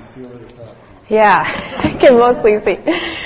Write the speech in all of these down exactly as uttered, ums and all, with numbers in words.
see over the top. Yeah, I can mostly see.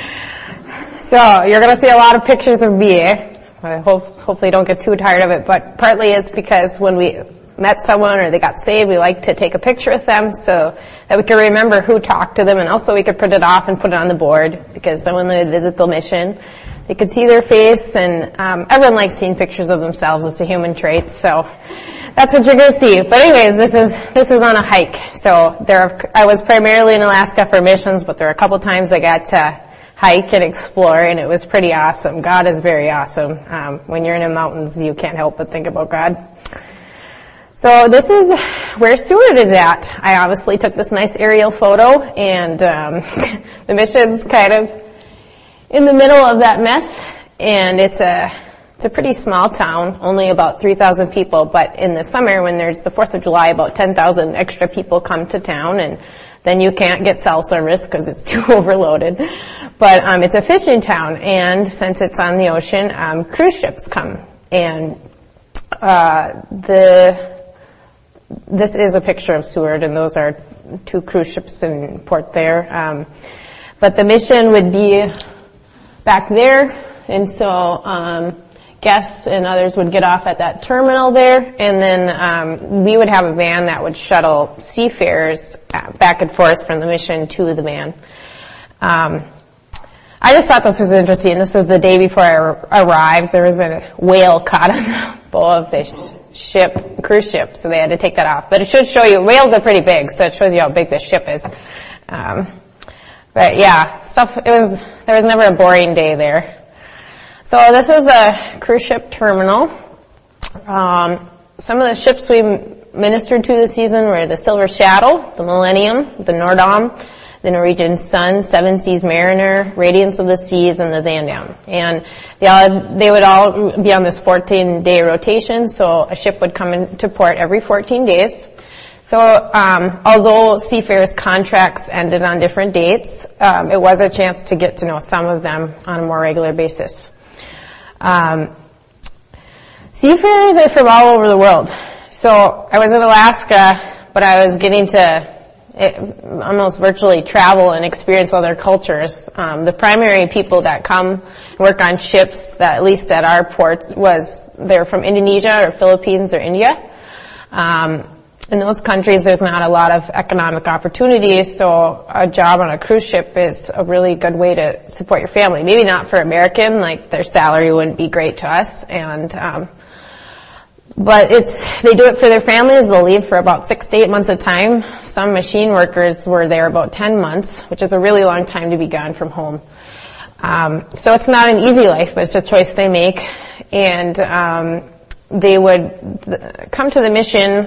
So you're going to see a lot of pictures of me. I hope, hopefully don't get too tired of it, but partly it's because when we met someone or they got saved, we like to take a picture with them so that we can remember who talked to them, and also we could print it off and put it on the board, because then when they would visit the mission, they could see their face, and um, everyone likes seeing pictures of themselves. It's a human trait, so that's what you're going to see. But anyways, this is this is on a hike. So there, are, I was primarily in Alaska for missions, but there were a couple times I got to hike and explore, and it was pretty awesome. God is very awesome. Um, when you're in the mountains, you can't help but think about God. So this is where Seward is at. I obviously took this nice aerial photo, and um, the mission's kind of in the middle of that mess, and it's a it's a pretty small town, only about three thousand people, but in the summer when there's the fourth of July, about ten thousand extra people come to town, and then you can't get cell service because it's too overloaded. But um it's a fishing town, and since it's on the ocean, um cruise ships come, and uh the this is a picture of Seward, and those are two cruise ships in port there. Um but the mission would be back there, and so um guests and others would get off at that terminal there, and then um we would have a van that would shuttle seafarers back and forth from the mission to the van. Um I just thought this was interesting. This was the day before I arrived. There was a whale caught on the bow of this ship, cruise ship, so they had to take that off. But it should show you, whales are pretty big, so it shows you how big this ship is. Um But yeah, stuff, it was, there was never a boring day there. So this is the cruise ship terminal. Um, some of the ships we ministered to this season were the Silver Shadow, the Millennium, the Nordam, the Norwegian Sun, Seven Seas Mariner, Radiance of the Seas, and the Zandam. And they all, they would all be on this fourteen day rotation, so a ship would come into port every fourteen days. So, um, although seafarers' contracts ended on different dates, um, it was a chance to get to know some of them on a more regular basis. Um, seafarers are from all over the world. So, I was in Alaska, but I was getting to it, almost virtually travel and experience other cultures. Um, the primary people that come work on ships, that at least at our port, was they're from Indonesia or Philippines or India. Um, In those countries, there's not a lot of economic opportunities, so a job on a cruise ship is a really good way to support your family. Maybe not for American, like their salary wouldn't be great to us, and um but it's they do it for their families. They'll leave for about six to eight months at a time. Some machine workers were there about ten months, which is a really long time to be gone from home. Um so it's not an easy life, but it's a choice they make, and um they would th- come to the mission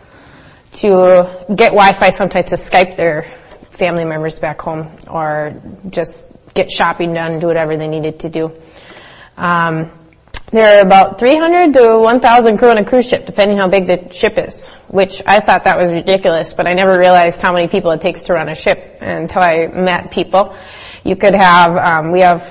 to get Wi-Fi, sometimes to Skype their family members back home, or just get shopping done, do whatever they needed to do. Um, there are about three hundred to one thousand crew on a cruise ship, depending how big the ship is, which I thought that was ridiculous, but I never realized how many people it takes to run a ship until I met people. You could have, um, we have,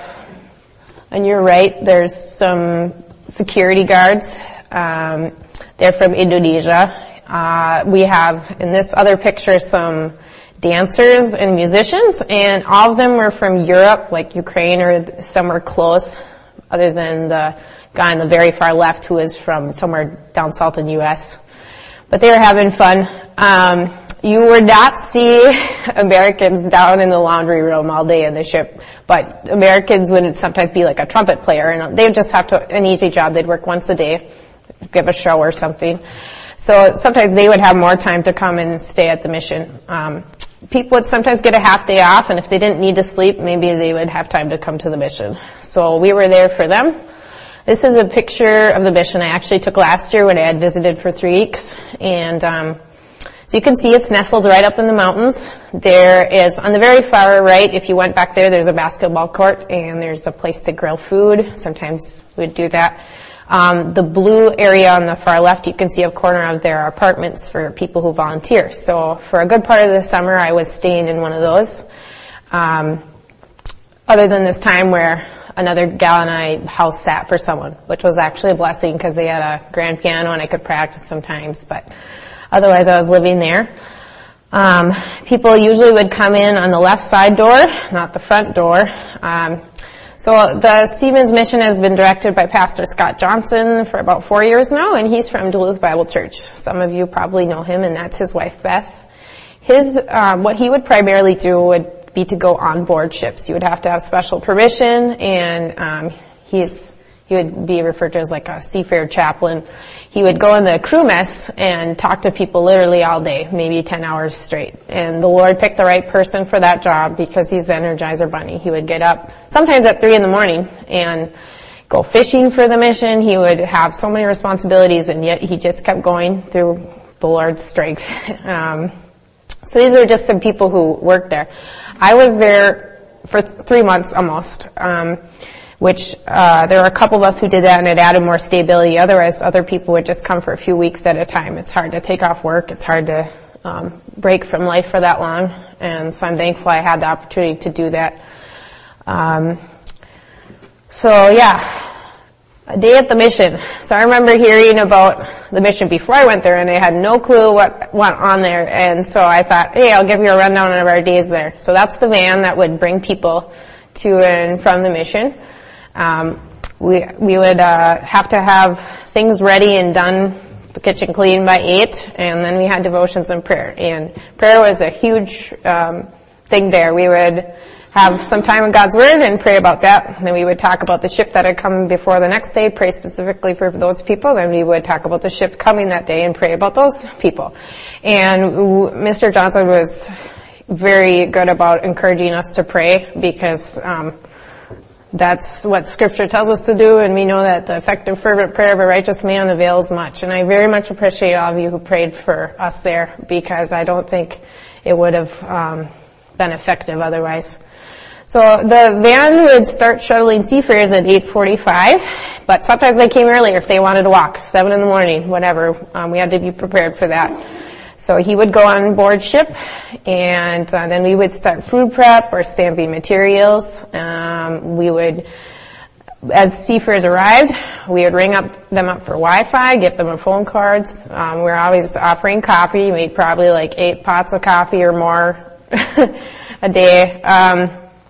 on your right, there's some security guards. Um, they're from Indonesia. Uh, we have, in this other picture, some dancers and musicians, and all of them were from Europe, like Ukraine, or somewhere close, other than the guy on the very far left who is from somewhere down south in the U S But they were having fun. Um, you would not see Americans down in the laundry room all day in the ship, but Americans would sometimes be like a trumpet player, and they'd just have to, an easy job. They'd work once a day, give a show or something. So sometimes they would have more time to come and stay at the mission. Um, people would sometimes get a half day off, and if they didn't need to sleep, maybe they would have time to come to the mission. So we were there for them. This is a picture of the mission I actually took last year when I had visited for three weeks. And um, so you can see it's nestled right up in the mountains. There is, on the very far right, if you went back there, there's a basketball court, and there's a place to grill food. Sometimes we'd do that. Um, the blue area on the far left, you can see a corner of their apartments for people who volunteer. So for a good part of the summer, I was staying in one of those. Um, other than this time where another gal and I house sat for someone, which was actually a blessing because they had a grand piano and I could practice sometimes. But otherwise, I was living there. Um, people usually would come in on the left side door, not the front door. Um, so the Stevens mission has been directed by Pastor Scott Johnson for about four years now, and he's from Duluth Bible Church. Some of you probably know him, and that's his wife Beth. His, um, what he would primarily do would be to go on board ships. You would have to have special permission, and um, he's he would be referred to as like a seafarer chaplain. He would go in the crew mess and talk to people literally all day, maybe ten hours straight. And the Lord picked the right person for that job because he's the Energizer Bunny. He would get up sometimes at three in the morning and go fishing for the mission. He would have so many responsibilities, and yet he just kept going through the Lord's strength. um, so these are just some people who worked there. I was there for three months almost. Um, which uh there were a couple of us who did that, and it added more stability. Otherwise, other people would just come for a few weeks at a time. It's hard to take off work. It's hard to um break from life for that long. And so I'm thankful I had the opportunity to do that. Um So yeah, a day at the mission. So I remember hearing about the mission before I went there, and I had no clue what went on there. And so I thought, hey, I'll give you a rundown of our days there. So that's the van that would bring people to and from the mission. Um, we, we would, uh, have to have things ready and done, the kitchen clean by eight, and then we had devotions and prayer. And prayer was a huge, um, thing there. We would have some time in God's Word and pray about that. And then we would talk about the ship that had come before the next day, pray specifically for those people. Then we would talk about the ship coming that day and pray about those people. And Mister Johnson was very good about encouraging us to pray because, um, that's what Scripture tells us to do, and we know that the effective fervent prayer of a righteous man avails much. And I very much appreciate all of you who prayed for us there, because I don't think it would have um, been effective otherwise. So the van would start shuttling seafarers at eight forty-five, but sometimes they came earlier if they wanted to walk, seven in the morning, whatever. Um, we had to be prepared for that. So he would go on board ship, and uh, then we would start food prep or stamping materials. Um, we would, as seafarers arrived, we would ring up them up for Wi-Fi, get them a phone cards. Um, we were always offering coffee. We made probably like eight pots of coffee or more a day. Um,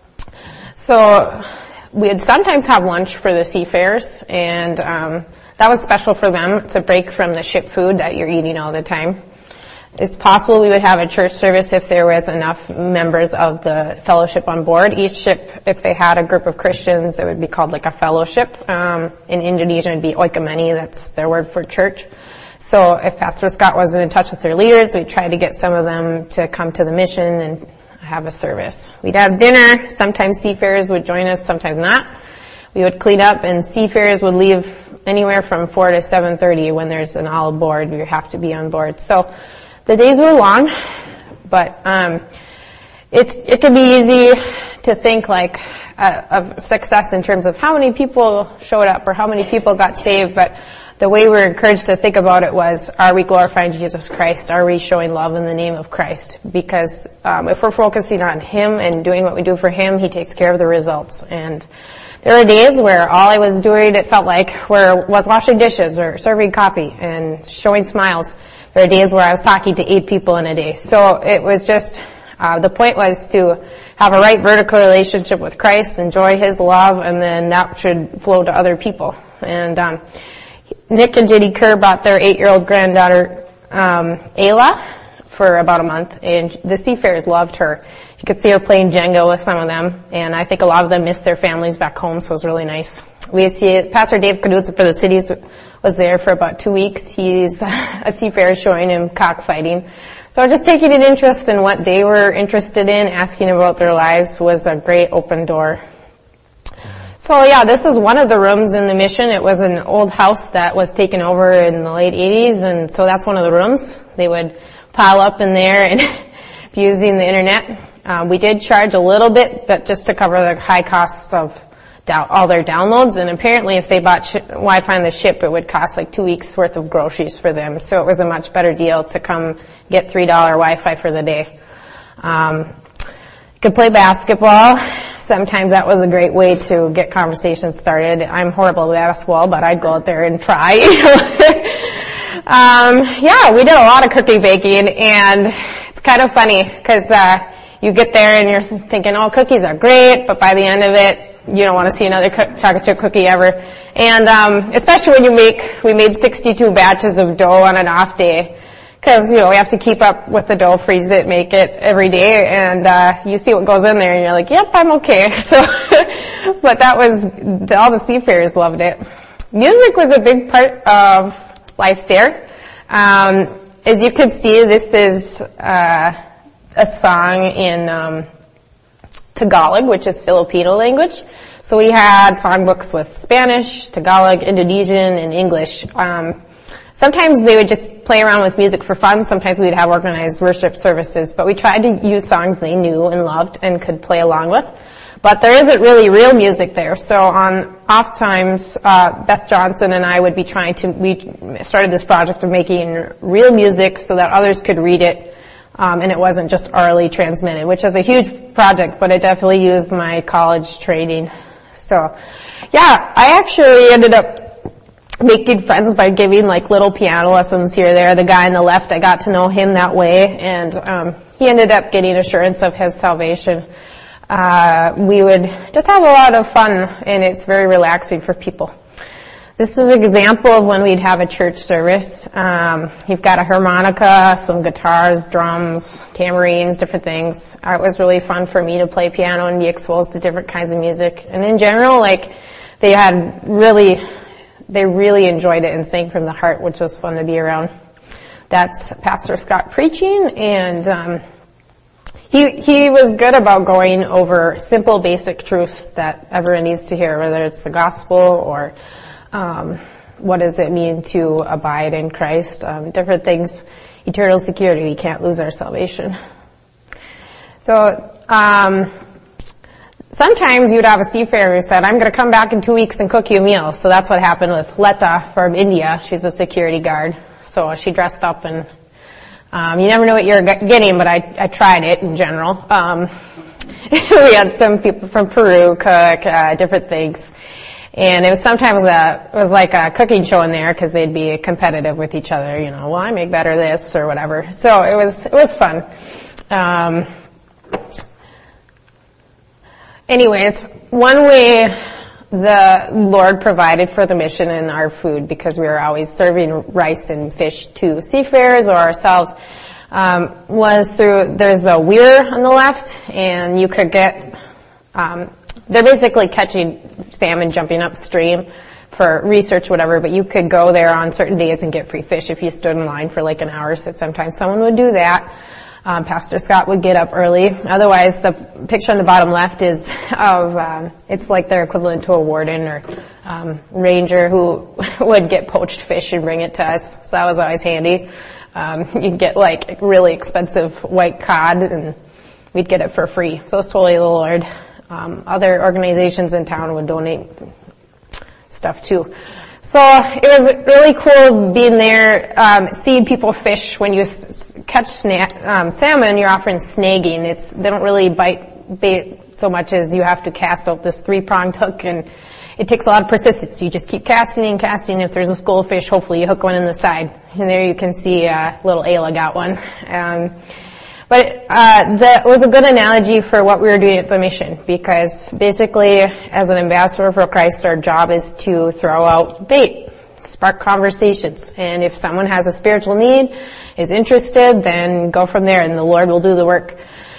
so we'd sometimes have lunch for the seafarers, and um, that was special for them. It's a break from the ship food that you're eating all the time. It's possible we would have a church service if there was enough members of the fellowship on board. Each ship, if they had a group of Christians, it would be called like a fellowship. Um, in Indonesian, it would be oikameni. That's their word for church. So if Pastor Scott wasn't in touch with their leaders, we'd try to get some of them to come to the mission and have a service. We'd have dinner. Sometimes seafarers would join us, sometimes not. We would clean up, and seafarers would leave anywhere from four to seven thirty when there's an all aboard. You have to be on board. So the days were long, but um it's it can be easy to think like uh, of success in terms of how many people showed up or how many people got saved, but the way we're encouraged to think about it was, are we glorifying Jesus Christ? Are we showing love in the name of Christ? Because um if we're focusing on Him and doing what we do for Him, He takes care of the results. And there were days where all I was doing, it felt like, where was washing dishes or serving coffee and showing smiles. There are days where I was talking to eight people in a day. So it was just, uh, the point was to have a right vertical relationship with Christ, enjoy His love, and then that should flow to other people. And, um, Nick and Jenny Kerr brought their eight-year-old granddaughter, um, Ayla, for about a month, and the seafarers loved her. You could see her playing Jenga with some of them, and I think a lot of them missed their families back home, so it was really nice. We see Pastor Dave Kadutza for the cities was there for about two weeks. He's a seafarer showing him cockfighting. So just taking an interest in what they were interested in, asking about their lives, was a great open door. So yeah, this is one of the rooms in the mission. It was an old house that was taken over in the late eighties, and so that's one of the rooms. They would pile up in there and be using the internet. Um, we did charge a little bit, but just to cover the high costs of down, all their downloads. And apparently if they bought sh- Wi-Fi on the ship, it would cost like two weeks worth of groceries for them. So it was a much better deal to come get three dollar Wi-Fi for the day. Um, could play basketball. Sometimes that was a great way to get conversations started. I'm horrible at basketball, but I'd go out there and try. um, yeah, we did a lot of cooking baking, and it's kind of funny because uh, you get there and you're thinking, oh, cookies are great, but by the end of it, you don't want to see another co- chocolate chip cookie ever. And um, especially when you make, we made sixty-two batches of dough on an off day. Because, you know, we have to keep up with the dough, freeze it, make it every day, and uh you see what goes in there, and you're like, yep, I'm okay. So, but that was, all the seafarers loved it. Music was a big part of life there. Um As you can see, this is uh a song in um Tagalog, which is Filipino language. So we had songbooks with Spanish, Tagalog, Indonesian, and English. Um Sometimes they would just play around with music for fun. Sometimes we'd have organized worship services. But we tried to use songs they knew and loved and could play along with. But there isn't really real music there. So on off times, uh, Beth Johnson and I would be trying to, we started this project of making real music so that others could read it. Um, and it wasn't just orally transmitted, which is a huge project, but it definitely used my college training. So, yeah, I actually ended up making friends by giving like little piano lessons here or there. The guy on the left, I got to know him that way, and um he ended up getting assurance of his salvation. Uh we would just have a lot of fun, and it's very relaxing for people. This is an example of when we'd have a church service. Um you've got a harmonica, some guitars, drums, tambourines, different things. Uh, it was really fun for me to play piano and be exposed to different kinds of music. And in general, like, they had really They really enjoyed it and sang from the heart, which was fun to be around. That's Pastor Scott preaching, and um, he he was good about going over simple, basic truths that everyone needs to hear, whether it's the gospel or um, what does it mean to abide in Christ, um, different things, eternal security. We can't lose our salvation. So. Um, Sometimes you'd have a seafarer who said, I'm going to come back in two weeks and cook you a meal. So that's what happened with Letta from India. She's a security guard. So she dressed up, and um you never know what you're getting, but I, I tried it in general. Um we had some people from Peru cook, uh, different things. And it was sometimes a, it was like a cooking show in there because they'd be competitive with each other, you know, well, I make better this or whatever. So it was, it was fun. Um Anyways, one way the Lord provided for the mission and our food, because we were always serving rice and fish to seafarers or ourselves, um, was through, there's a weir on the left, and you could get, um, they're basically catching salmon jumping upstream for research, whatever, but you could go there on certain days and get free fish if you stood in line for like an hour. So sometimes someone would do that. Um, Pastor Scott would get up early. Otherwise, the picture on the bottom left is of, um, it's like their equivalent to a warden or um, ranger who would get poached fish and bring it to us. So that was always handy. Um, you'd get like really expensive white cod, and we'd get it for free. So it's totally the Lord. Um, other organizations in town would donate stuff too. So it was really cool being there, um, seeing people fish. When you s- catch sna- um, salmon, you're often snagging. It's, they don't really bite bait so much as you have to cast out this three-pronged hook, and it takes a lot of persistence. You just keep casting and casting. If there's a school of fish, hopefully you hook one in the side. And there you can see, uh, little Ayla got one. Um, But uh that was a good analogy for what we were doing at the mission, because basically, as an ambassador for Christ, our job is to throw out bait, spark conversations. And if someone has a spiritual need, is interested, then go from there, and the Lord will do the work.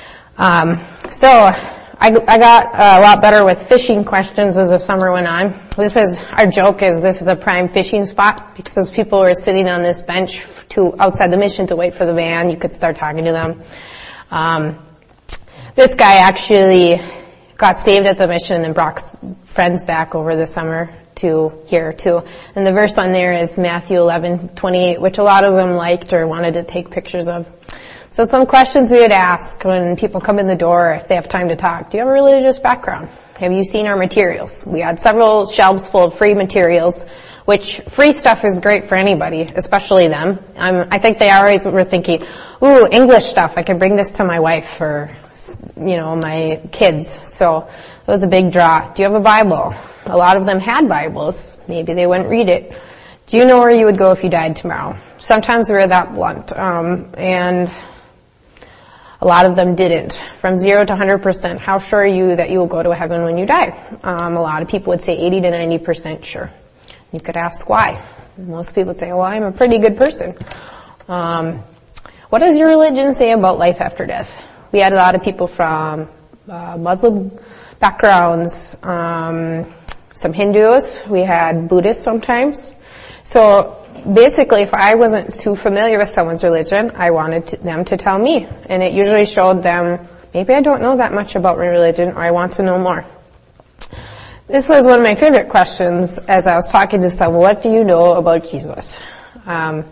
Um So I, I got a lot better with fishing questions as the summer went on. This is, our joke is this is a prime fishing spot, because people were sitting on this bench to outside the mission to wait for the van. You could start talking to them. Um, this guy actually got saved at the mission and then brought friends back over the summer to here too. And the verse on there is Matthew eleven twenty-eight, which a lot of them liked or wanted to take pictures of. So some questions we would ask when people come in the door, if they have time to talk. Do you have a religious background? Have you seen our materials? We had several shelves full of free materials, which free stuff is great for anybody, especially them. Um, I think they always were thinking, ooh, English stuff, I could bring this to my wife or, you know, my kids. So it was a big draw. Do you have a Bible? A lot of them had Bibles. Maybe they wouldn't read it. Do you know where you would go if you died tomorrow? Sometimes we're that blunt. Um, and A lot of them didn't. From zero to one hundred percent, how sure are you that you will go to heaven when you die? Um, a lot of people would say eighty to ninety percent sure. You could ask why. Most people would say, well, I'm a pretty good person. Um, what does your religion say about life after death? We had a lot of people from uh, Muslim backgrounds, um, some Hindus. We had Buddhists sometimes. So basically, if I wasn't too familiar with someone's religion, I wanted to, them to tell me. And it usually showed them, maybe I don't know that much about my religion, or I want to know more. This was one of my favorite questions as I was talking to someone. What do you know about Jesus? Um,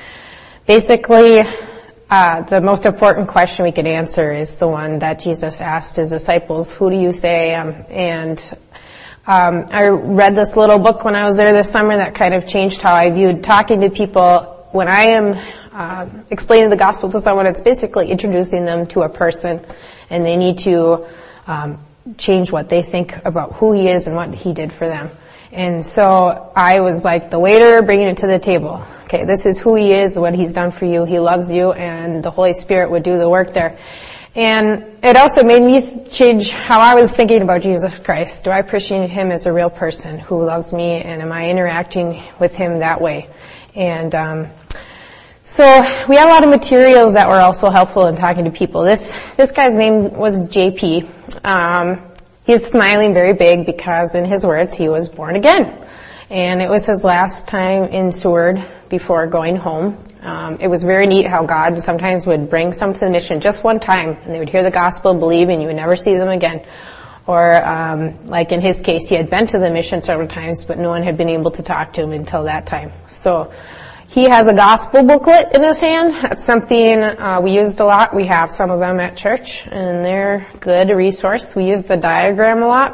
basically, uh, the most important question we could answer is the one that Jesus asked his disciples, who do you say I am? And Um, I read this little book when I was there this summer that kind of changed how I viewed talking to people. When I am uh, explaining the gospel to someone, it's basically introducing them to a person, and they need to um, change what they think about who he is and what he did for them. And so I was like the waiter bringing it to the table. Okay, this is who he is, what he's done for you. He loves you, and the Holy Spirit would do the work there. And it also made me change how I was thinking about Jesus Christ. Do I appreciate him as a real person who loves me, and am I interacting with him that way? And um so we had a lot of materials that were also helpful in talking to people. This this guy's name was J P. Um he's smiling very big because, in his words, he was born again. And it was his last time in Seward before going home. Um, it was very neat how God sometimes would bring some to the mission just one time, and they would hear the gospel and believe, and you would never see them again. Or, um, like in his case, he had been to the mission several times, but no one had been able to talk to him until that time. So, he has a gospel booklet in his hand. That's something uh, we used a lot. We have some of them at church, and they're a good resource. We use the diagram a lot.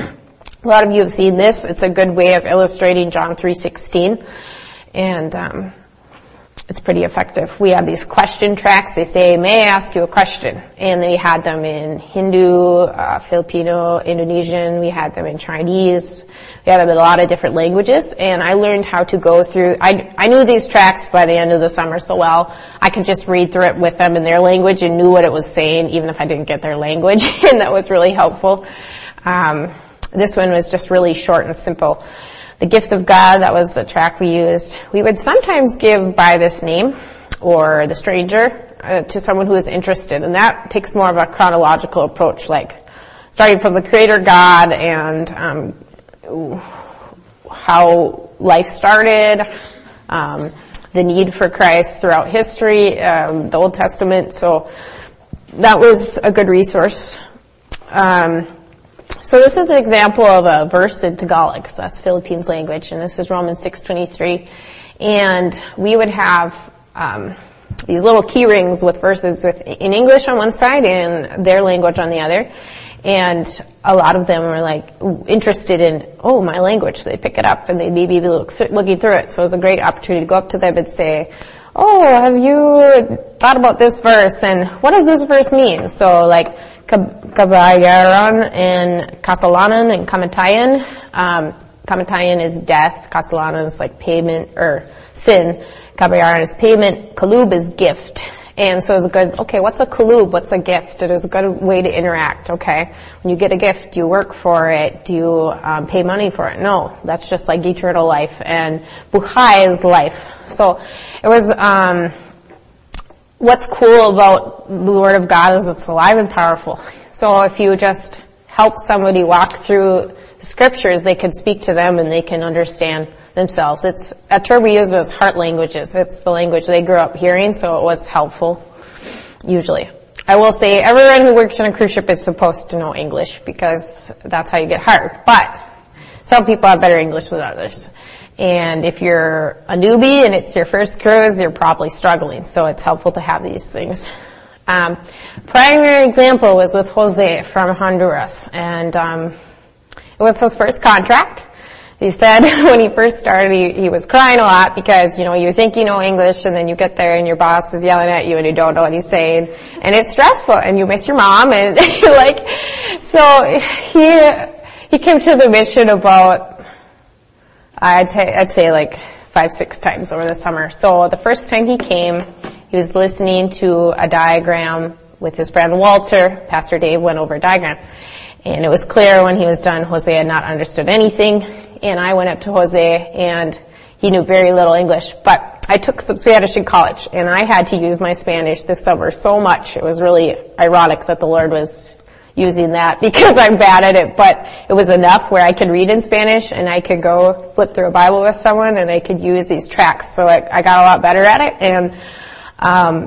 A lot of you have seen this. It's a good way of illustrating John three sixteen. And, um, it's pretty effective. We have these question tracks. They say, may I ask you a question? And they had them in Hindu, uh, Filipino, Indonesian. We had them in Chinese. We had them in a lot of different languages. And I learned how to go through, I, I knew these tracks by the end of the summer so well. I could just read through it with them in their language and knew what it was saying, even if I didn't get their language. And that was really helpful. Um, this one was just really short and simple. The gift of God, that was the track we used. We would sometimes give by this name or the stranger uh, to someone who is interested, and that takes more of a chronological approach, like starting from the Creator God and um, how life started, um, the need for Christ throughout history, um, the Old Testament. So that was a good resource. Um, So this is an example of a verse in Tagalog, so that's Philippines language, and this is Romans six twenty-three. And we would have um these little key rings with verses with in English on one side and their language on the other. And a lot of them were like interested in, oh, my language, so they pick it up and they maybe be look th- looking through it. So it was a great opportunity to go up to them and say, oh, have you thought about this verse, and what does this verse mean? So like, kabayaran and kasalanan and kamatayan. Um, kamatayan is death. Kasalanan is like payment or sin. Kabayaran is payment. Kalub is gift. And so it's a good, okay, what's a kalub? What's a gift? It is a good way to interact, okay? When you get a gift, do you work for it? Do you um, pay money for it? No. That's just like eternal life. And buhay is life. So it was, um, what's cool about the Word of God is it's alive and powerful. So if you just help somebody walk through the Scriptures, they can speak to them and they can understand themselves. It's a term we use as heart languages. It's the language they grew up hearing, so it was helpful, usually. I will say everyone who works on a cruise ship is supposed to know English because that's how you get hired. But some people have better English than others. And if you're a newbie and it's your first cruise, you're probably struggling. So it's helpful to have these things. Um, primary example was with Jose from Honduras. And um, it was his first contract. He said when he first started, he, he was crying a lot because, you know, you think you know English and then you get there and your boss is yelling at you and you don't know what he's saying. And it's stressful and you miss your mom and like, so he, he came to the mission about, I'd say, I'd say like five, six times over the summer. So the first time he came, he was listening to a diagram with his friend Walter, Pastor Dave went over a diagram. And it was clear when he was done, Jose had not understood anything. And I went up to Jose, and he knew very little English. But I took some Spanish in college, and I had to use my Spanish this summer so much. It was really ironic that the Lord was using that because I'm bad at it. But it was enough where I could read in Spanish, and I could go flip through a Bible with someone, and I could use these tracks. So I, I got a lot better at it. And um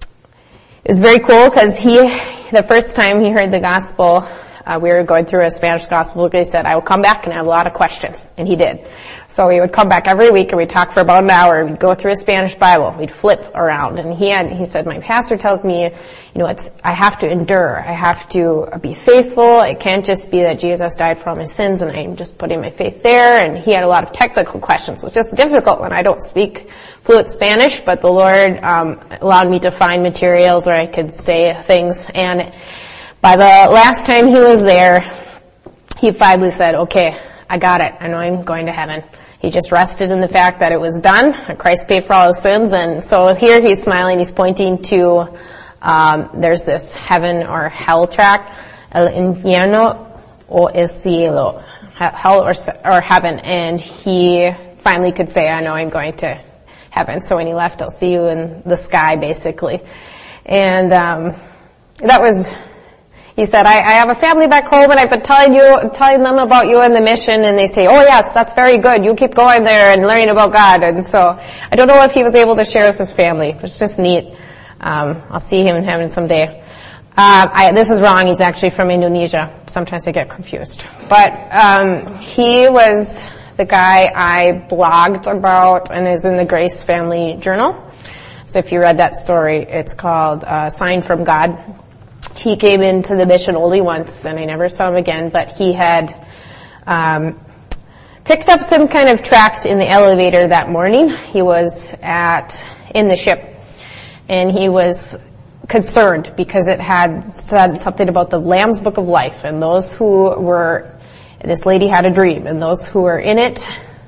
it was very cool because he, the first time he heard the gospel, Uh, we were going through a Spanish gospel book. He said, I will come back and I have a lot of questions. And he did. So he would come back every week and we'd talk for about an hour. We'd go through a Spanish Bible. We'd flip around. And he had, he said, my pastor tells me, you know, it's, I have to endure. I have to be faithful. It can't just be that Jesus died for all my sins and I'm just putting my faith there. And he had a lot of technical questions. It was just difficult when I don't speak fluent Spanish, but the Lord, um, allowed me to find materials where I could say things. And by the last time he was there, he finally said, okay, I got it. I know I'm going to heaven. He just rested in the fact that it was done. Christ paid for all his sins. And so here he's smiling. He's pointing to, um, there's this heaven or hell tract, el infierno o el cielo, hell or, or heaven. And he finally could say, I know I'm going to heaven. So when he left, I'll see you in the sky, basically. And, um, that was, he said, I, I have a family back home and I've been telling you, telling them about you and the mission, and they say, oh yes, that's very good. You keep going there and learning about God. And so I don't know if he was able to share with his family, but it's just neat. Um, I'll see him in heaven someday. Uh, I, this is wrong. He's actually from Indonesia. Sometimes I get confused. But, um, he was the guy I blogged about and is in the Grace Family Journal. So if you read that story, it's called, uh, Sign from God. He came into the mission only once, and I never saw him again, but he had um picked up some kind of tract in the elevator that morning. He was at, in the ship, and he was concerned because it had said something about the Lamb's Book of Life, and those who were, this lady had a dream, and those who were in it,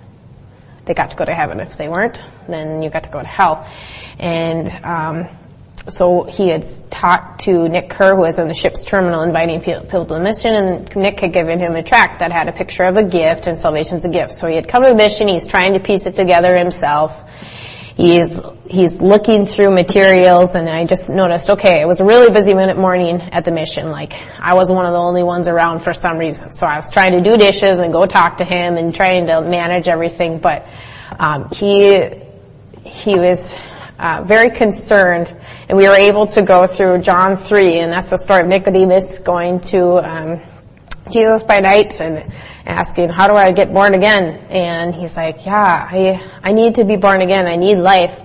they got to go to heaven. If they weren't, then you got to go to hell. And um so he had talked to Nick Kerr, who was in the ship's terminal, inviting people to the mission, and Nick had given him a tract that had a picture of a gift, and salvation's a gift. So he had come to the mission. He's trying to piece it together himself. He's he's looking through materials, and I just noticed, okay, it was a really busy minute morning at the mission. Like, I was one of the only ones around for some reason. So I was trying to do dishes and go talk to him and trying to manage everything. But um he he was uh very concerned. And we were able to go through John three, and that's the story of Nicodemus going to um Jesus by night and asking, how do I get born again? And he's like, yeah, I I need to be born again. I need life.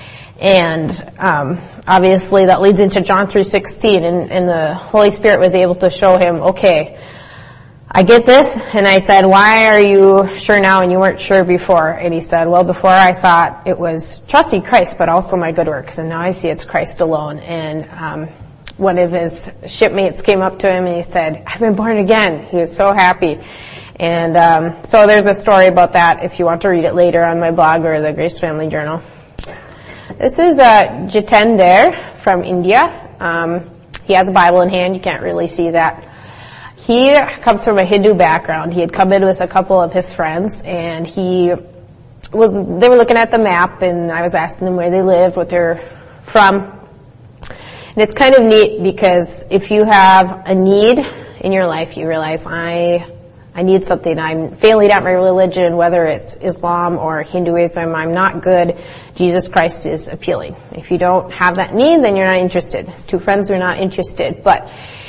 And um obviously that leads into John three sixteen, and, and the Holy Spirit was able to show him, okay, I get this. And I said, why are you sure now and you weren't sure before? And he said, well, before I thought it was trusting Christ, but also my good works. And now I see it's Christ alone. And um one of his shipmates came up to him and he said, I've been born again. He was so happy. And um so there's a story about that if you want to read it later on my blog or the Grace Family Journal. This is uh Jitender from India. Um he has a Bible in hand. You can't really see that. He comes from a Hindu background. He had come in with a couple of his friends, and he was, they were looking at the map, and I was asking them where they lived, what they're from. And it's kind of neat because if you have a need in your life, you realize, I, I need something. I'm failing at my religion, whether it's Islam or Hinduism. I'm not good. Jesus Christ is appealing. If you don't have that need, then you're not interested. His two friends were not interested, but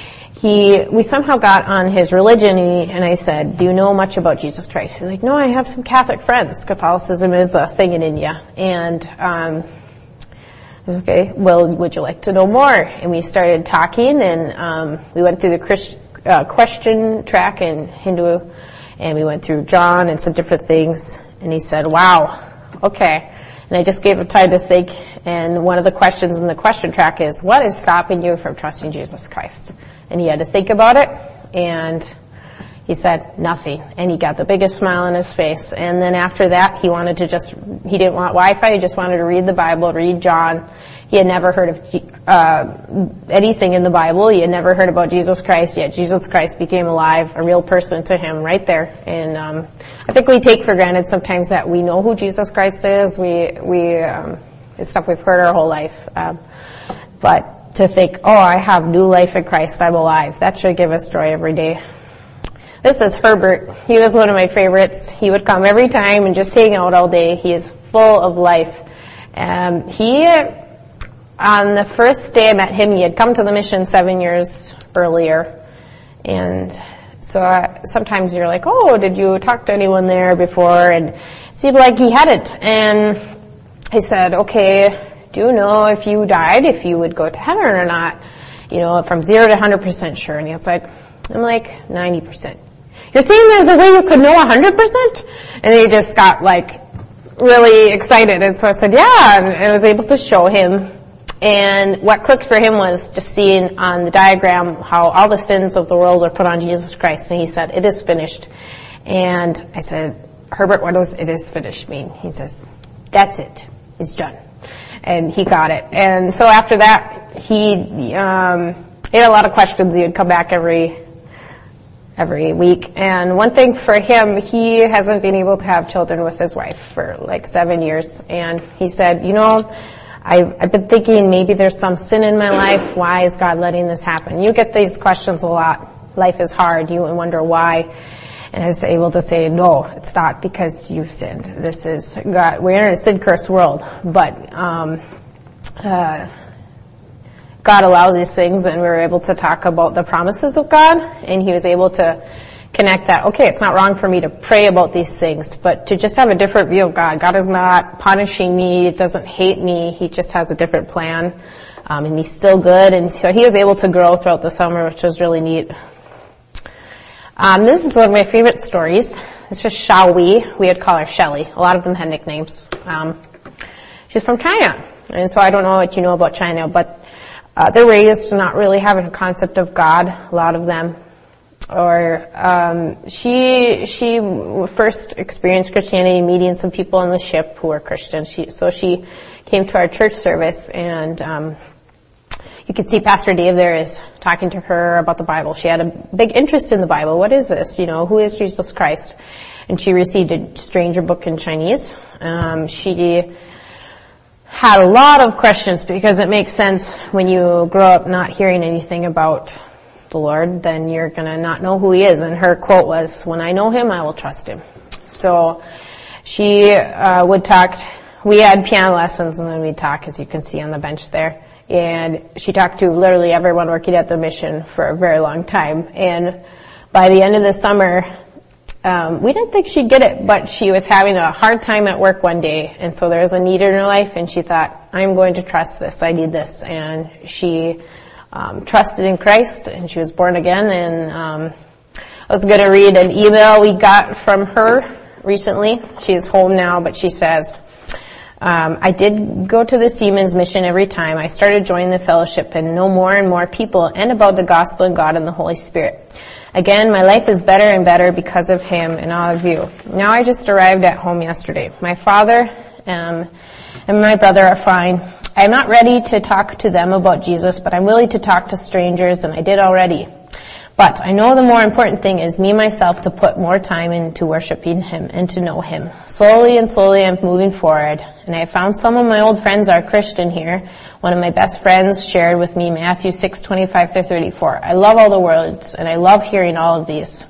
He, we somehow got on his religion, and, he, and I said, do you know much about Jesus Christ? He's like, no, I have some Catholic friends. Catholicism is a thing in India. And, um, I was okay, well, would you like to know more? And we started talking, and, um, we went through the Christ, uh, question track in Hindu, and we went through John and some different things, and he said, wow, okay. And I just gave him time to think, and one of the questions in the question track is, what is stopping you from trusting Jesus Christ? And he had to think about it, and he said nothing. And he got the biggest smile on his face. And then after that, he wanted to just, he didn't want Wi-Fi, he just wanted to read the Bible, read John. He had never heard of uh, anything in the Bible. He had never heard about Jesus Christ, yet Jesus Christ became alive, a real person to him right there. And um, I think we take for granted sometimes that we know who Jesus Christ is. We, we um, it's stuff we've heard our whole life. Um, but to think, oh, I have new life in Christ, I'm alive, that should give us joy every day. This is Herbert. He was one of my favorites. He would come every time and just hang out all day. He is full of life. Um, he, on the first day I met him, he had come to the mission seven years earlier. And so uh, sometimes you're like, oh, did you talk to anyone there before? And it seemed like he hadn't. And he said, okay, do you know if you died, if you would go to heaven or not? You know, from zero to one hundred percent sure. And he was like, I'm like, ninety percent. You're saying there's a way you could know one hundred percent? And he just got like really excited. And so I said, yeah, and I was able to show him. And what clicked for him was just seeing on the diagram how all the sins of the world are put on Jesus Christ. And he said, it is finished. And I said, Herbert, what does it is finished mean? He says, that's it. It's done. And he got it. And so after that, he, um, he had a lot of questions. He would come back every every week. And one thing for him, he hasn't been able to have children with his wife for like seven years. And he said, you know, I've, I've been thinking maybe there's some sin in my life. Why is God letting this happen? You get these questions a lot. Life is hard. You wonder why. And I was able to say, no, it's not because you've sinned. This is God. We're in a sin-cursed world. But, um, uh, God allows these things, and we were able to talk about the promises of God, and he was able to connect that, okay, it's not wrong for me to pray about these things, but to just have a different view of God. God is not punishing me, it doesn't hate me, he just has a different plan, um, and he's still good, and so he was able to grow throughout the summer, which was really neat. Um, this is one of my favorite stories. This is Shao Wei. We would call her Shelly. A lot of them had nicknames. Um, she's from China, and so I don't know what you know about China, but Uh, they're raised not really having a concept of God, a lot of them. Or, um, she, she first experienced Christianity meeting some people on the ship who were Christian. She, so she came to our church service, and, um, you could see Pastor Dave there is talking to her about the Bible. She had a big interest in the Bible. What is this? You know, who is Jesus Christ? And she received a stranger book in Chinese. Um, she, had a lot of questions because it makes sense when you grow up not hearing anything about the Lord, then you're gonna not know who he is. And her quote was, when I know him, I will trust him. So she uh would talk, we had piano lessons and then we'd talk, as you can see on the bench there. And she talked to literally everyone working at the mission for a very long time. And by the end of the summer, Um, we didn't think she'd get it, but she was having a hard time at work one day, and so there was a need in her life, and she thought, I'm going to trust this, I need this, and she um, trusted in Christ, and she was born again, and um, I was going to read an email we got from her recently. She's home now, but she says, um, I did go to the Siemens mission every time. I started joining the fellowship and know more and more people and about the gospel and God and the Holy Spirit. Again, my life is better and better because of him and all of you. Now I just arrived at home yesterday. My father um, and my brother are fine. I'm not ready to talk to them about Jesus, but I'm willing to talk to strangers, and I did already. But I know the more important thing is me myself to put more time into worshiping him and to know him. Slowly and slowly I'm moving forward, and I found some of my old friends are Christian here. One of my best friends shared with me Matthew six twenty-five through thirty-four. I love all the words, and I love hearing all of these.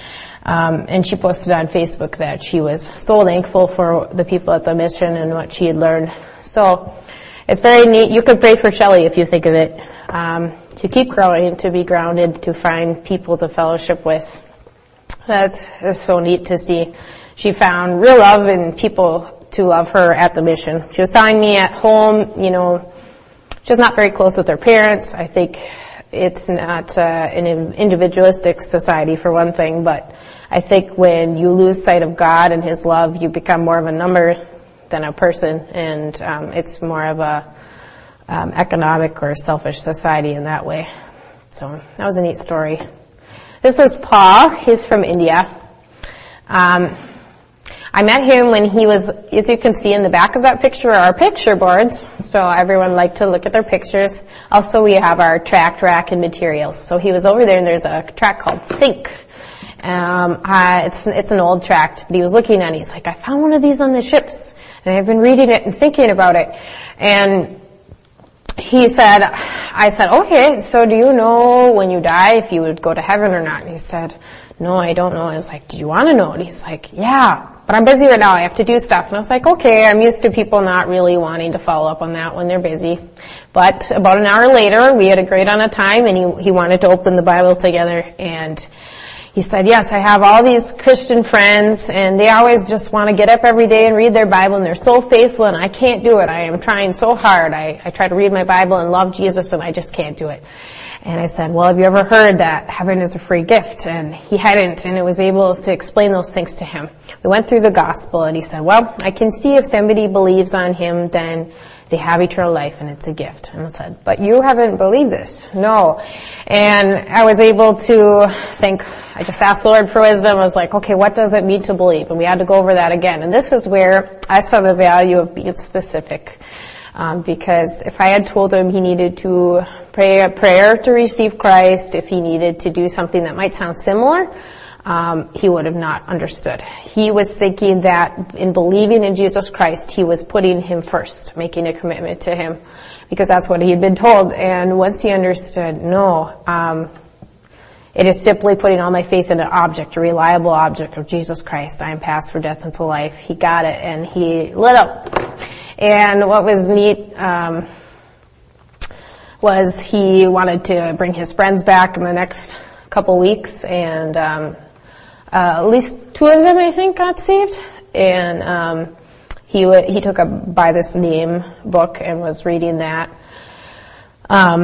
Um, and she posted on Facebook that she was so thankful for the people at the mission and what she had learned. So it's very neat. You could pray for Shelley if you think of it. Um, to keep growing, to be grounded, to find people to fellowship with. That's, that's so neat to see. She found real love and people to love her at the mission. She was telling me at home, you know, she was not very close with her parents. I think it's not uh, an individualistic society for one thing, but I think when you lose sight of God and his love, you become more of a number than a person, and um, it's more of a um, economic or selfish society in that way. So that was a neat story. This is Paul. He's from India. Um, I met him when he was, as you can see in the back of that picture, are our picture boards. So everyone liked to look at their pictures. Also, we have our tract rack and materials. So he was over there, and there's a tract called Think. Um, uh, it's, it's an old tract, but he was looking at it. He's like, I found one of these on the ships, and I've been reading it and thinking about it. And he said, I said, okay, so do you know when you die if you would go to heaven or not? And he said, no, I don't know. I was like, do you want to know? And he's like, yeah, but I'm busy right now. I have to do stuff. And I was like, okay, I'm used to people not really wanting to follow up on that when they're busy. But about an hour later, we had agreed on a time, and he, he wanted to open the Bible together. And he said, yes, I have all these Christian friends, and they always just want to get up every day and read their Bible, and they're so faithful, and I can't do it. I am trying so hard. I, I try to read my Bible and love Jesus, and I just can't do it. And I said, well, have you ever heard that heaven is a free gift? And he hadn't, and it was able to explain those things to him. We went through the gospel, and he said, well, I can see if somebody believes on him, then they have eternal life, and it's a gift. And I said, but you haven't believed this. No. And I was able to think, I just asked the Lord for wisdom. I was like, okay, what does it mean to believe? And we had to go over that again. And this is where I saw the value of being specific. Um, because if I had told him he needed to pray a prayer to receive Christ, if he needed to do something that might sound similar, um, he would have not understood. He was thinking that in believing in Jesus Christ, he was putting him first, making a commitment to him, because that's what he had been told. And once he understood, no, um, it is simply putting all my faith in an object, a reliable object of Jesus Christ. I am passed from death into life. He got it, and he lit up. And what was neat um, was he wanted to bring his friends back in the next couple weeks, and um, uh, at least two of them, I think, got saved. And um, he w- he took a By This Name book and was reading that. Um,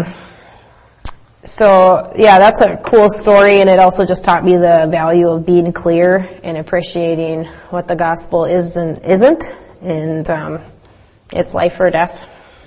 so yeah, that's a cool story, and it also just taught me the value of being clear and appreciating what the gospel is and isn't, and um, it's life or death.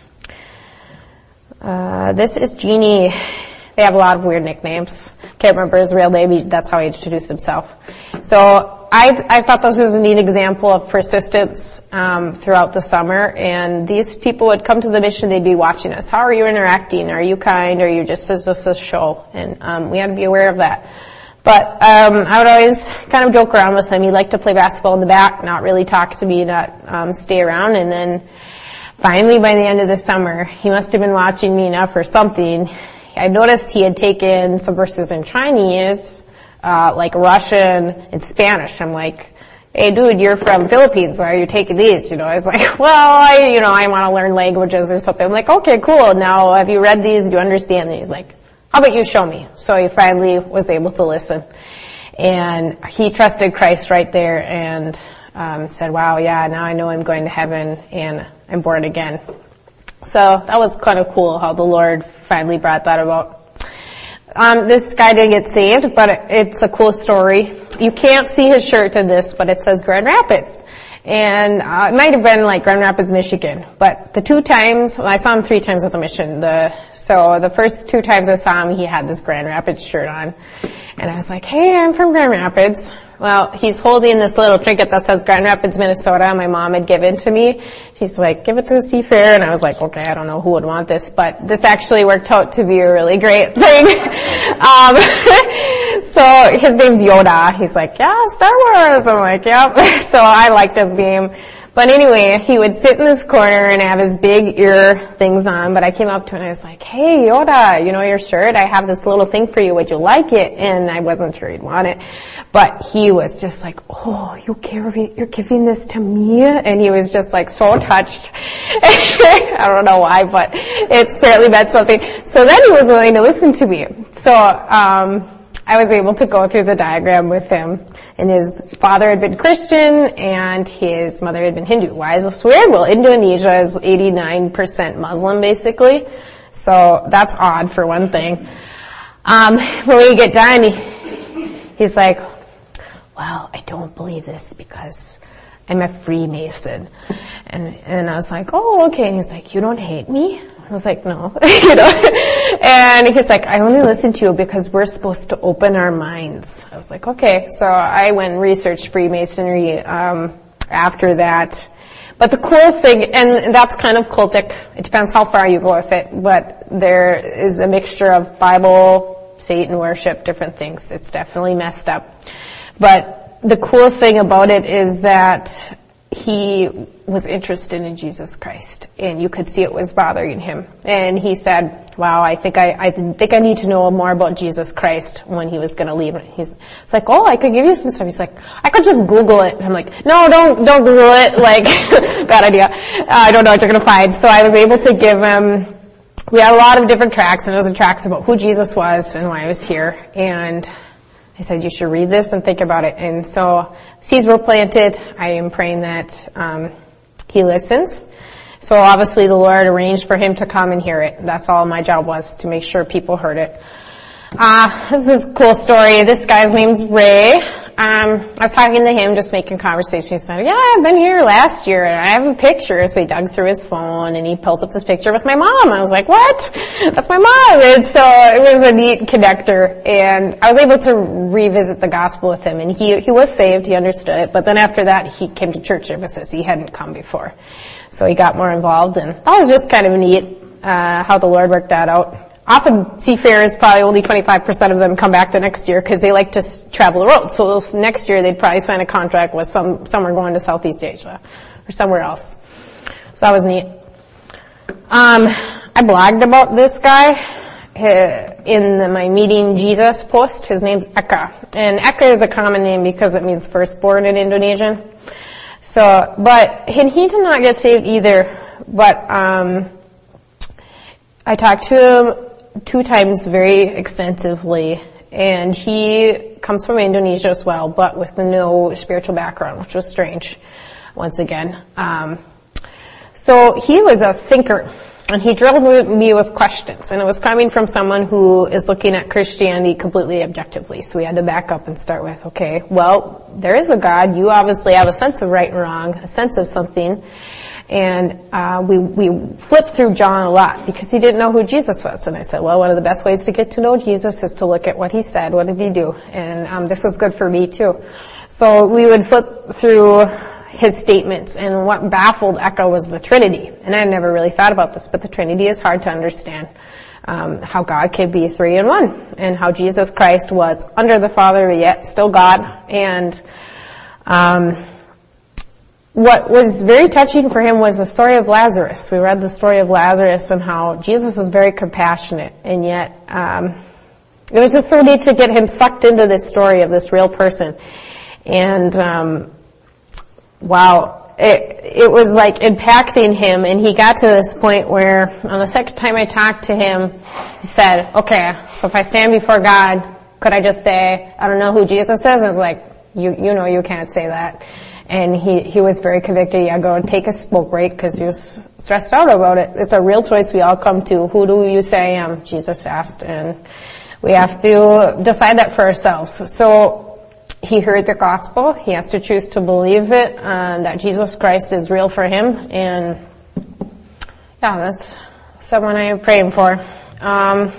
Uh, this is Jeannie. They have a lot of weird nicknames. Can't remember his real name. That's how he introduced himself. So I, I thought this was a neat example of persistence um, throughout the summer. And these people would come to the mission. They'd be watching us. How are you interacting? Are you kind? Or are you just is this a show? And um, we had to be aware of that. But um, I would always kind of joke around with him. He liked to play basketball in the back, not really talk to me, not um, stay around. And then finally, by the end of the summer, he must have been watching me enough or something. I noticed he had taken some verses in Chinese, uh, like Russian and Spanish. I'm like, hey dude, you're from Philippines, why are you taking these? You know, I was like, well, I, you know, I want to learn languages or something. I'm like, okay, cool. Now, have you read these? Do you understand these? He's like, how about you show me? So he finally was able to listen. And he trusted Christ right there and, um, said, wow, yeah, now I know I'm going to heaven and I'm born again. So that was kind of cool how the Lord finally brought that about. Um, this guy didn't get saved, but it's a cool story. You can't see his shirt in this, but it says Grand Rapids. And uh, it might have been like Grand Rapids, Michigan. But the two times, well, I saw him three times at the mission. The So the first two times I saw him, he had this Grand Rapids shirt on. And I was like, hey, I'm from Grand Rapids. Well, he's holding this little trinket that says Grand Rapids, Minnesota. My mom had given to me. She's like, give it to Seafair. And I was like, okay, I don't know who would want this, but this actually worked out to be a really great thing. um, so his name's Yoda. He's like, yeah, Star Wars. I'm like, yep. So I liked his name. But anyway, he would sit in this corner and have his big ear things on, but I came up to him and I was like, hey, Yoda, you know your shirt? I have this little thing for you. Would you like it? And I wasn't sure he'd want it. But he was just like, oh, you care, you're giving this to me? And he was just like so touched. I don't know why, but it's apparently meant something. So then he was willing to listen to me. So, um, I was able to go through the diagram with him. And his father had been Christian and his mother had been Hindu. Why is this weird? Well, Indonesia is eighty-nine percent Muslim basically. So that's odd for one thing. Um, when we get done, he, he's like, well, I don't believe this because I'm a Freemason. And, and I was like, oh, okay. And he's like, you don't hate me? I was like, no, you know, and he's like, I only listen to you because we're supposed to open our minds. I was like, okay. So I went and researched Freemasonry, um, after that. But the cool thing, and that's kind of cultic, it depends how far you go with it, but there is a mixture of Bible, Satan worship, different things. It's definitely messed up. But the cool thing about it is that he was interested in Jesus Christ, and you could see it was bothering him. And he said, wow, I think I, I think I need to know more about Jesus Christ when he was gonna leave. He's, it's like, oh, I could give you some stuff. He's like, I could just Google it. And I'm like, no, don't, don't Google it. Like, bad idea. Uh, I don't know what you're gonna find. So I was able to give him, we had a lot of different tracts, and it was a tracts about who Jesus was and why he was here. And I said, you should read this and think about it. And so seeds were planted. I am praying that um he listens. So obviously the Lord arranged for him to come and hear it. That's all my job was, to make sure people heard it. Uh, this is a cool story. This guy's name's Ray. Um, I was talking to him, just making conversation. He said, yeah, I've been here last year and I have a picture. So he dug through his phone and he pulls up this picture with my mom. I was like, what? That's my mom. And so it was a neat connector, and I was able to revisit the gospel with him, and he, he was saved. He understood it. But then after that, he came to church services. He hadn't come before. So he got more involved, and that was just kind of neat, uh, how the Lord worked that out. Often seafarers, probably only twenty-five percent of them come back the next year because they like to s- travel the road. So those, next year they'd probably sign a contract with some, somewhere going to Southeast Asia or somewhere else. So that was neat. Um, I blogged about this guy uh, in the, my Meeting Jesus post. His name's Eka. And Eka is a common name because it means firstborn in Indonesian. So, but, and he did not get saved either, but, um, I talked to him two times very extensively, and he comes from Indonesia as well, but with no spiritual background, which was strange, once again. Um, so he was a thinker, and he drilled me with questions, and it was coming from someone who is looking at Christianity completely objectively. So we had to back up and start with, okay, well, there is a God. You obviously have a sense of right and wrong, a sense of something. And uh we we flipped through John a lot because he didn't know who Jesus was. And I said, well, one of the best ways to get to know Jesus is to look at what he said. What did he do? And um this was good for me too. So we would flip through his statements, and what baffled Eka was the Trinity. And I never really thought about this, but the Trinity is hard to understand. Um how God can be three in one, and how Jesus Christ was under the Father yet still God. And um what was very touching for him was the story of Lazarus. We read the story of Lazarus and how Jesus was very compassionate, and yet um it was just so neat to get him sucked into this story of this real person. And um wow, it it was like impacting him, and he got to this point where on the second time I talked to him, he said, okay, so if I stand before God, could I just say, I don't know who Jesus is? And I was like, you you know you can't say that. And he, he was very convicted. Yeah, go and take a smoke break because he was stressed out about it. It's a real choice we all come to. Who do you say I am? Jesus asked. And we have to decide that for ourselves. So he heard the gospel. He has to choose to believe it, uh, that Jesus Christ is real for him. And yeah, that's someone I am praying for. Um,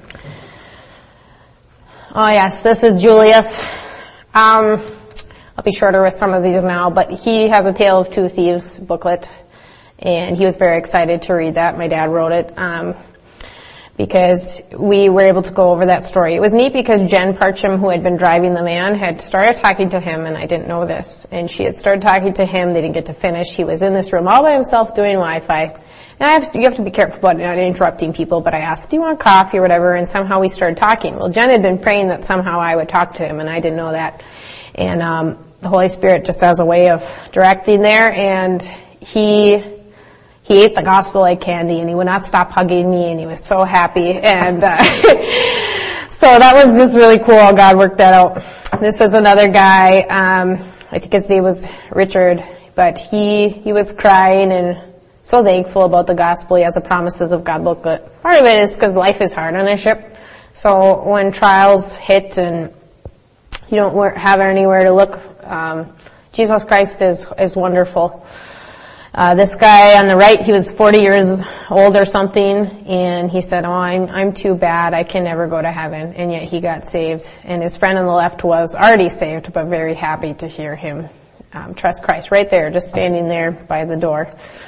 oh yes, this is Julius. Um, I'll be shorter with some of these now, but he has a Tale of Two Thieves booklet, and he was very excited to read that. My dad wrote it, um, because we were able to go over that story. It was neat because Jen Parcham, who had been driving the van, had started talking to him, and I didn't know this, and she had started talking to him. They didn't get to finish. He was in this room all by himself doing Wi-Fi. And I have to, you have to be careful about not interrupting people, but I asked, do you want coffee or whatever, and somehow we started talking. Well, Jen had been praying that somehow I would talk to him, and I didn't know that. And um the Holy Spirit just has a way of directing there, and he he ate the gospel like candy, and he would not stop hugging me, and he was so happy. And uh so that was just really cool how God worked that out. This is another guy, um I think his name was Richard, but he he was crying and so thankful about the gospel. He has the Promises of God booklet. Part of it is because life is hard on a ship. So when trials hit and you don't have anywhere to look, um, Jesus Christ is, is wonderful. Uh, this guy on the right, he was forty years old or something, and he said, oh, I'm, I'm too bad, I can never go to heaven, and yet he got saved. And his friend on the left was already saved, but very happy to hear him, um, trust Christ right there, just standing there by the door.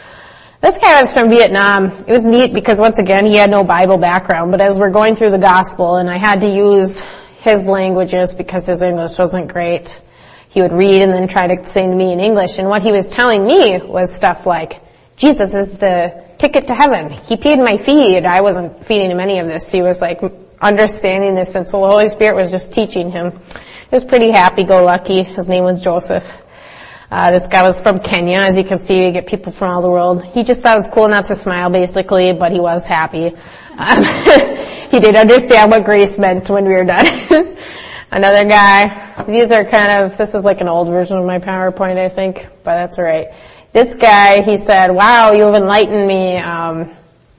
This guy was from Vietnam. It was neat because once again, he had no Bible background, but as we're going through the gospel and I had to use his languages because his English wasn't great, he would read and then try to say to me in English. And what he was telling me was stuff like, Jesus is the ticket to heaven. He paid my fee, and I wasn't feeding him any of this. He was like understanding this, and so the Holy Spirit was just teaching him. He was pretty happy-go-lucky. His name was Joseph. Uh, this guy was from Kenya. As you can see, we get people from all the world. He just thought it was cool not to smile, basically, but he was happy. Um, he did understand what grace meant when we were done. Another guy. These are kind of, this is like an old version of my PowerPoint, I think, but that's alright. This guy, he said, wow, you have enlightened me. Um,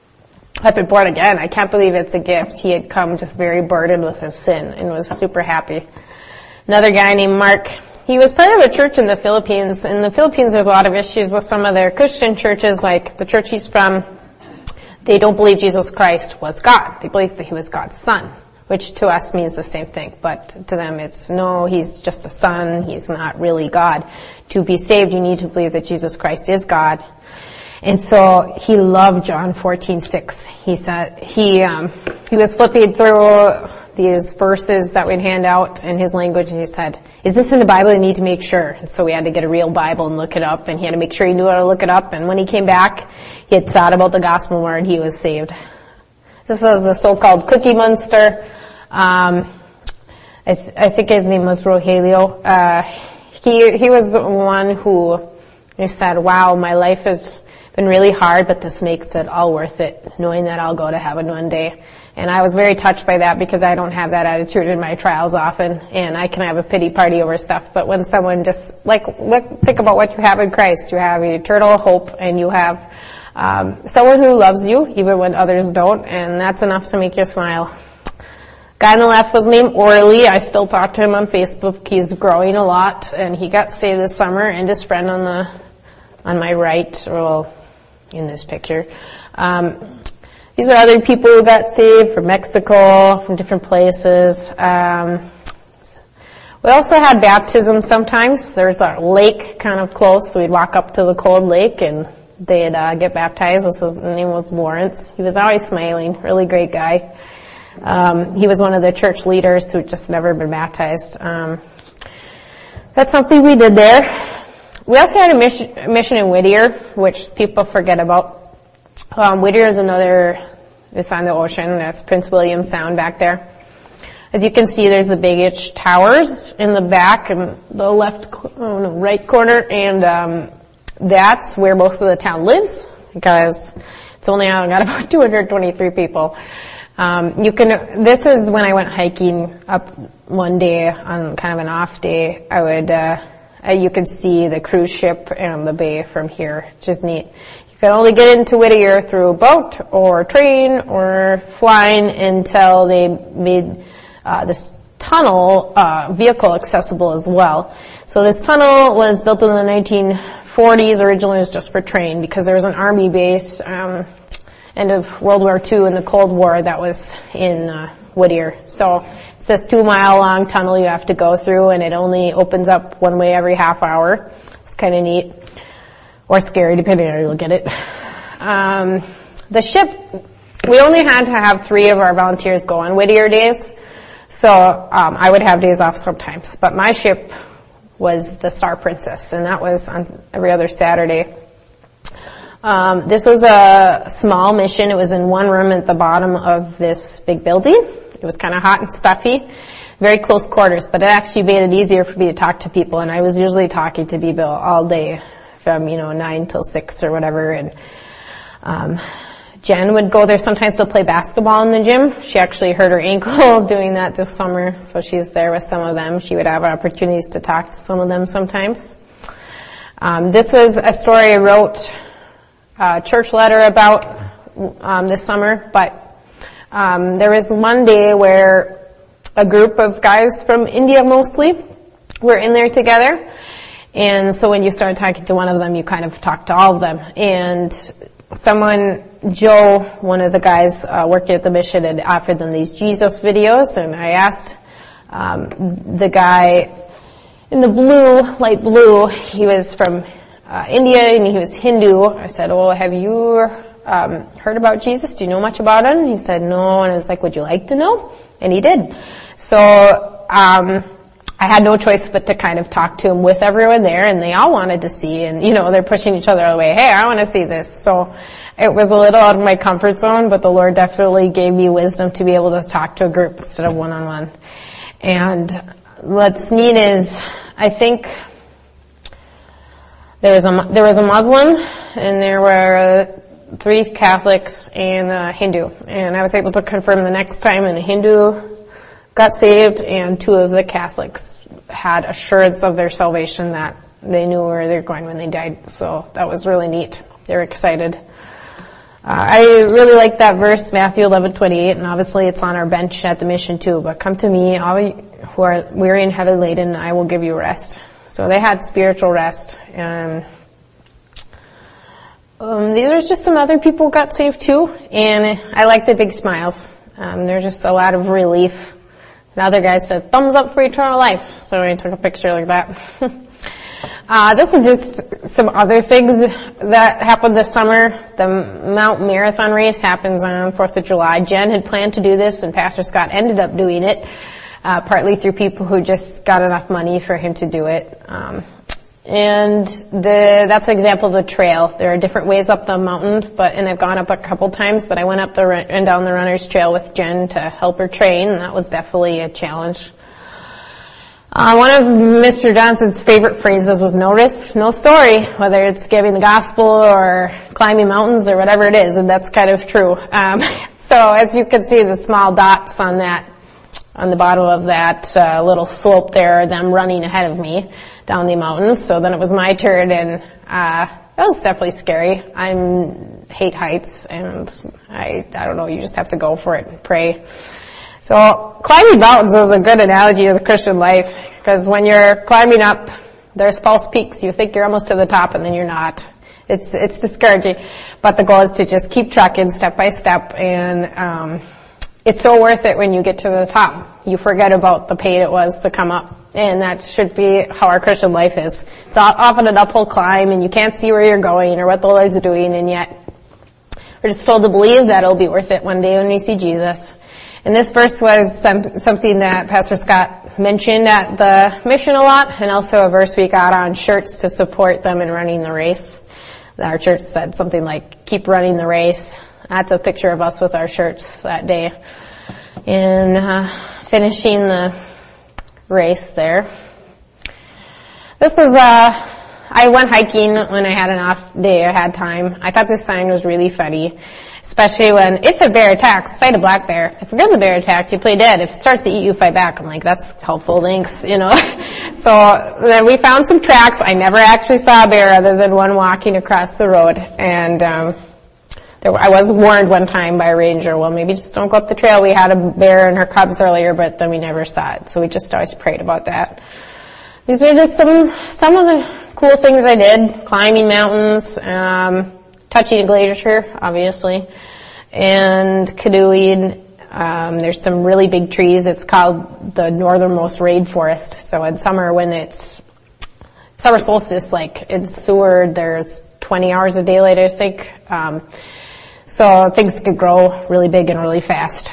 I've been born again. I can't believe it's a gift. He had come just very burdened with his sin and was super happy. Another guy named Mark. He was part of a church in the Philippines. In the Philippines, there's a lot of issues with some of their Christian churches, like the church he's from. They don't believe Jesus Christ was God. They believe that he was God's son, which to us means the same thing. But to them, it's no, he's just a son. He's not really God. To be saved, you need to believe that Jesus Christ is God. And so he loved John fourteen six. He said, he, um, he was flipping through these verses that we'd hand out in his language, and he said, is this in the Bible? I need to make sure. And so we had to get a real Bible and look it up, and he had to make sure he knew how to look it up. And when he came back, he had thought about the gospel more, and he was saved. This was the so-called Cookie Monster. Um, I, th- I think his name was Rogelio. Uh, he, he was one who he said, wow, my life has been really hard, but this makes it all worth it, knowing that I'll go to heaven one day. And I was very touched by that because I don't have that attitude in my trials often, and I can have a pity party over stuff. But when someone just, like, look, think about what you have in Christ. You have eternal hope, and you have um, someone who loves you, even when others don't, and that's enough to make you smile. Guy on the left was named Orly. I still talk to him on Facebook. He's growing a lot, and he got saved this summer, and his friend on the, on my right, well, in this picture. Um, these are other people who got saved from Mexico, from different places. Um, we also had baptism sometimes. There's a lake kind of close, so we'd walk up to the cold lake, and they'd uh, get baptized. This was, his name was Lawrence. He was always smiling, really great guy. Um, he was one of the church leaders who just never been baptized. Um, that's something we did there. We also had a mission, a mission in Whittier, which people forget about. Um, Whittier is another, it's on the ocean. That's Prince William Sound back there. As you can see, there's the Big Itch Towers in the back and the left, oh no, right corner, and um, that's where most of the town lives because it's only got about two hundred twenty-three people. Um, you can, this is when I went hiking up one day on kind of an off day. I would, uh, uh, you could see the cruise ship and the bay from here, which is neat. You can only get into Whittier through boat or train or flying until they made, uh, this tunnel, uh, vehicle accessible as well. So this tunnel was built in the nineteen forties. Originally it was just for train because there was an army base, um, end of World War Two and the Cold War that was in uh, Whittier. So it's this two mile long tunnel you have to go through, and it only opens up one way every half hour. It's kind of neat. Or scary, depending on how you look at it. Um, the ship, we only had to have three of our volunteers go on Whittier days. So um, I would have days off sometimes. But my ship was the Star Princess, and that was on every other Saturday. Um, this was a small mission. It was in one room at the bottom of this big building. It was kind of hot and stuffy, very close quarters, but it actually made it easier for me to talk to people. And I was usually talking to people all day from, you know, nine till six or whatever. And um, Jen would go there sometimes to play basketball in the gym. She actually hurt her ankle doing that this summer, so she's there with some of them. She would have opportunities to talk to some of them sometimes. Um, this was a story I wrote Uh, church letter about um, this summer, but um, there was one day where a group of guys from India mostly were in there together, and so when you started talking to one of them, you kind of talked to all of them. And someone, Joe, one of the guys uh, working at the mission, had offered them these Jesus videos, and I asked um, the guy in the blue, light blue, he was from uh, India and he was Hindu. I said, well, have you um, heard about Jesus? Do you know much about him? And he said, no. And I was like, would you like to know? And he did. So um I had no choice but to kind of talk to him with everyone there, and they all wanted to see, and you know, they're pushing each other away. Hey, I want to see this. So it was a little out of my comfort zone, but the Lord definitely gave me wisdom to be able to talk to a group instead of one-on-one. And what's neat is, I think there was a, there was a Muslim, and there were three Catholics and a Hindu. And I was able to confirm the next time, and a Hindu got saved, and two of the Catholics had assurance of their salvation, that they knew where they're going when they died. So that was really neat. They were excited. Uh, I really like that verse, Matthew eleven twenty-eight, and obviously it's on our bench at the mission too. But come to me, all who are weary and heavy laden, and I will give you rest. So they had spiritual rest. And um, these are just some other people who got saved too, and I like the big smiles. Um, there's just a lot of relief. The other guy said, thumbs up for eternal life. So I took a picture like that. uh, this was just some other things that happened this summer. The Mount Marathon race happens on fourth of July. Jen had planned to do this, and Pastor Scott ended up doing it, uh, partly through people who just got enough money for him to do it. Um, And the, that's an example of the trail. There are different ways up the mountain, but, and I've gone up a couple times, but I went up the, and down the runner's trail with Jen to help her train, and that was definitely a challenge. Uh, one of Mister Johnson's favorite phrases was no risk, no story, whether it's giving the gospel or climbing mountains or whatever it is, and that's kind of true. Um, so as you can see, the small dots on that, on the bottom of that, uh, little slope there, them running ahead of me down the mountains. So then it was my turn, and uh that was definitely scary. I hate heights, and I I don't know, you just have to go for it and pray. So climbing mountains is a good analogy of the Christian life, because when you're climbing up, there's false peaks. You think you're almost to the top, and then you're not. It's it's discouraging, but the goal is to just keep trucking step by step, and um it's so worth it when you get to the top. You forget about the pain it was to come up. And that should be how our Christian life is. It's often an uphill climb, and you can't see where you're going or what the Lord's doing, and yet we're just told to believe that it'll be worth it one day when we see Jesus. And this verse was some, something that Pastor Scott mentioned at the mission a lot, and also a verse we got on shirts to support them in running the race. Our church said something like, keep running the race. That's a picture of us with our shirts that day. And uh, finishing the race there. This was, uh, I went hiking when I had an off day, I had time. I thought this sign was really funny, especially when, if a bear attacks, fight a black bear. If a grizzly bear attacks, you play dead. If it starts to eat you, fight back. I'm like, that's helpful, thanks, you know. So then we found some tracks. I never actually saw a bear other than one walking across the road. And, um, There, I was warned one time by a ranger, well, maybe just don't go up the trail. We had a bear and her cubs earlier, but then we never saw it. So we just always prayed about that. These are just some, some of the cool things I did. Climbing mountains, um, touching a glacier, obviously, and canoeing. Um, there's some really big trees. It's called the northernmost rainforest. So in summer when it's summer solstice, like in Seward, there's twenty hours of daylight, I think. Um, So things could grow really big and really fast.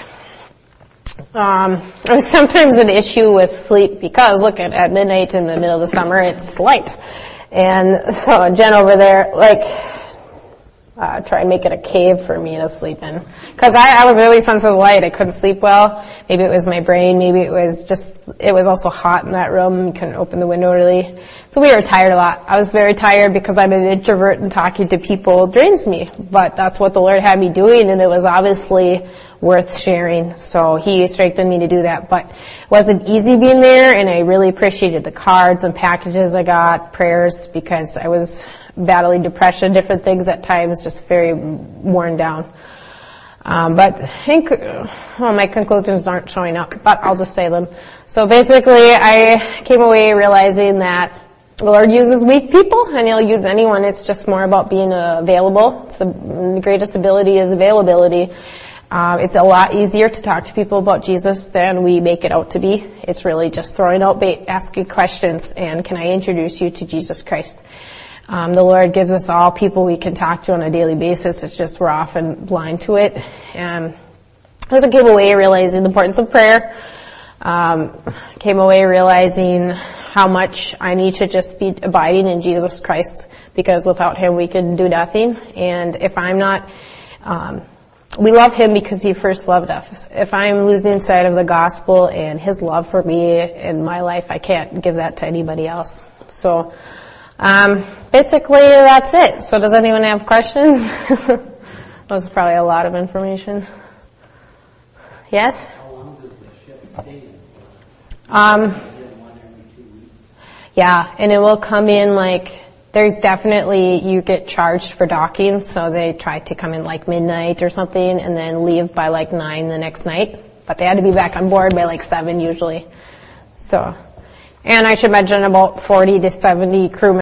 Um, it was sometimes an issue with sleep because, look, at, at midnight in the middle of the summer, it's light. And so Jen over there, like, uh, try and make it a cave for me to sleep in. Cause I, I was really sensitive to light. I couldn't sleep well. Maybe it was my brain. Maybe it was just, it was also hot in that room. You couldn't open the window really. So we were tired a lot. I was very tired because I'm an introvert and talking to people drains me. But that's what the Lord had me doing, and it was obviously worth sharing. So He strengthened me to do that. But it wasn't easy being there, and I really appreciated the cards and packages I got, prayers, because I was battling depression, different things at times, just very worn down. Um, but I think, well, my conclusions aren't showing up, but I'll just say them. So basically, I came away realizing that the Lord uses weak people, and He'll use anyone. It's just more about being uh, available. It's the, the greatest ability is availability. Um, it's a lot easier to talk to people about Jesus than we make it out to be. It's really just throwing out bait, asking questions, and can I introduce you to Jesus Christ? Um, the Lord gives us all people we can talk to on a daily basis. It's just we're often blind to it. And I also came away realizing the importance of prayer. Um, came away realizing how much I need to just be abiding in Jesus Christ, because without Him we can do nothing. And if I'm not, um, we love Him because He first loved us. If I'm losing sight of the gospel and His love for me in my life, I can't give that to anybody else. So, um, basically that's it. So does anyone have questions? That was probably a lot of information. Yes? How long does the ship stay in? Um, yeah, and it will come in like, there's definitely, you get charged for docking, so they try to come in like midnight or something and then leave by like nine the next night. But they had to be back on board by like seven usually. So, and I should mention about forty to seventy crew members